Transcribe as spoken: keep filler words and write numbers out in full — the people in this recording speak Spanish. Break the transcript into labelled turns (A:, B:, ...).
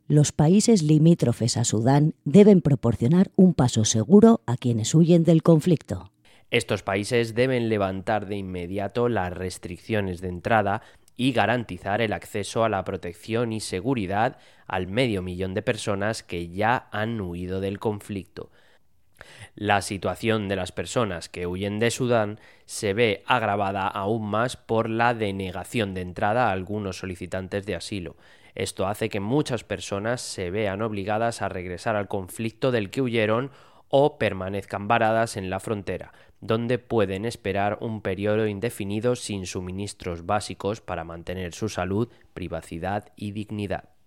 A: Los países limítrofes a Sudán deben proporcionar un paso seguro a quienes huyen del conflicto.
B: Estos países deben levantar de inmediato las restricciones de entrada y garantizar el acceso a la protección y seguridad al medio millón de personas que ya han huido del conflicto. La situación de las personas que huyen de Sudán se ve agravada aún más por la denegación de entrada a algunos solicitantes de asilo. Esto hace que muchas personas se vean obligadas a regresar al conflicto del que huyeron o permanezcan varadas en la frontera, donde pueden esperar un periodo indefinido sin suministros básicos para mantener su salud, privacidad y dignidad.